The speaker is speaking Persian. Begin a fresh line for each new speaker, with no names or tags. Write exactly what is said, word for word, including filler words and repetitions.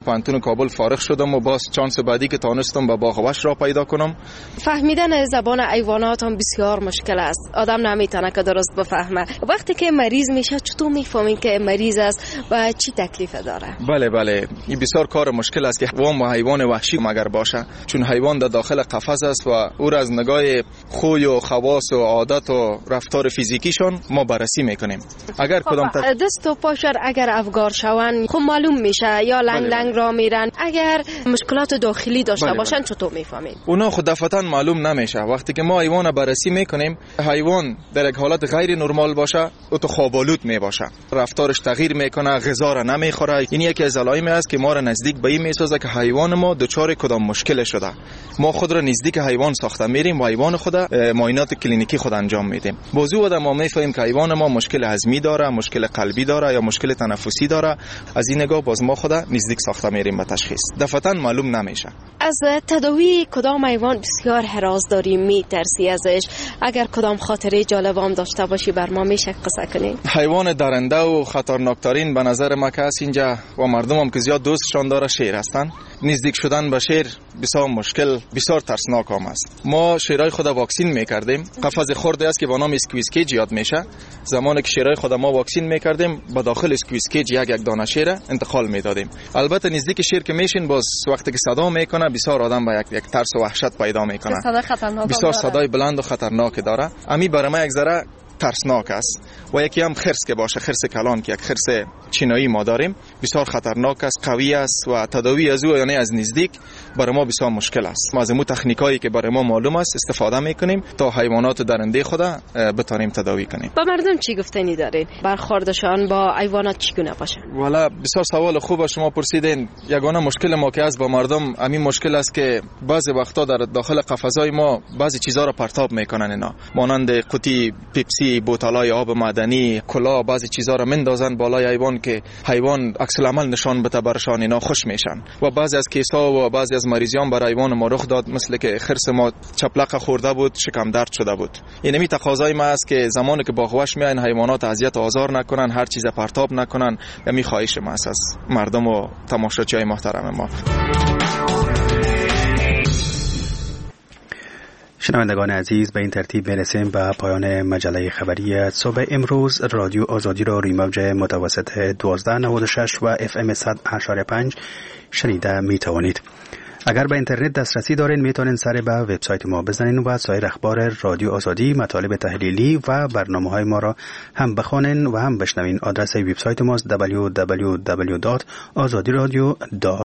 پانتون کابل فارغ شدم و باز چانس بعدی که تانستم به باغ وحش را پیدا کنم.
فهمیدن زبان حیوانات هم بسیار مشکل است. آدم نمیتونه که درست بفهمه. وقتی که مریض میشه چطور میفهمین که مریض است و چی تکلیف داره؟
بله بله، این بسیار کار مشکل است که وام و حیوان وحشی مگر باشه، چون حیوان در داخل قفس است و او را از نگاه خوی و خواص و عادت و رفتار فیزیکیشان ما بررسی میکنیم. اگر کدام
تق... دست و پاشر اگر افگار شون خب معلوم میشه یا لنگ بله لنگ را میرن. اگر مشکلات داخلی داشته بله باشن بله. چطور میفهمید؟
اونا خود دفعتاً معلوم نمیشه. وقتی که ما حیوان بررسی میکنیم، حیوان در یک حالت غیر نرمال باشه، او تو خوابالود میباشه، رفتارش تغییر میکنه، غذا را نمیخوره. این یکی از علائم است که ما را نزدیک به این میسازه که حیوان ما دچار کدام مشکل شده. ما خود را نزدیک حیوان ساخته میریم و حیوان خود معاینات کلینیکی خود انجام میدیم. بازو آدم ما میفهمیم که حیوان ما مشکل هضمی داره، مشکل قلبی داره یا مشکل تنفسی داره. از این نگاه باز ما خود نزدیک ساخته میریم به تشخیص. دفعتاً معلوم نمیشه.
از تداوی کدام حیوان بسیار هراس داری میترسی ازش؟ اگر کدام خاطره جالب هم داشته باشی بر ما میشه قصه کنی؟
حیوان درنده و خطرناکترین به نظر ما که است اینجا و مردم هم که زیاد دوستشان داره شیر هستن. نزدیک شدن به شیر بسیار مشکل، بسیار ترسناک هم است. ما شیرای خود واکسین میکردیم. قفس خرده است که با نام اسکویز کیج یاد میشه. زمانی که شیرای خود ما واکسین میکردیم به داخل اسکویز کیج یک یک دانه شیر انتقال میدادیم. البته نزدیک شیر که میشین باز وقتی که صدا میکنه بسیار آدم با یک یک ترس و وحشت پیدا میکنه.
صدا خطرناک،
بسیار صدای بلند و خطرناک داره. امی برای ما یک ذره ترسناک است. و یکی هم خرس که باشه، خرس کلان که یک خرس چینایی ما داریم، بسیار خطرناک است، قوی است و تداوی از او یعنی از نزدیک برای ما بسیار مشکل است. ما از مو تکنیکایی که برای ما معلوم است استفاده میکنیم تا حیوانات درنده خود بتونیم تداوی کنیم.
با مردم چی گفتنی دارین؟ برخوردشان با حیوانات چگونه باشه؟
والا بسیار سوال خوب شما پرسیدین. یگانه مشکل ما که از با مردم همین مشکل است که بعضی وقتا در داخل قفس‌های ما بعضی چیزا رو پرتاب میکنن. اینا مانند قوطی پپسی، بوتلای آب معدنی، کلا، بعضی چیزا رو مندازن بالای حیوان که حیوان عکس العمل نشان بده برشان، اینا خوش میشن. و بعضی از کیسا و بعضی از مریضیان برای حیوان ما رخ داد، مثل که خرس ما چپلق خورده بود، شکم درد شده بود. این می تقاضای ما است که زمانی که باغ وحش میاین حیوانات اذیت و آزار نکنن، هر چیز پرتاب نکنن. و می خواهش ما است از مردم و تماشاچیای محترم ما.
شنوندگان عزیز، به این ترتیب میرسیم به پایان مجله خبری صبح امروز. رادیو آزادی را روی موج متوسط دوازده نود و شش و اف ام صد و هشت و پنج شنیده می توانید. اگر به اینترنت دسترسی دارین میتونین سر به وبسایت ما بزنین و سایر اخبار رادیو آزادی، مطالب تحلیلی و برنامه‌های ما را هم بخوانین و هم بشنوین. آدرس وبسایت ما دبلیو دبلیو دبلیو دات آزادی رادیو دات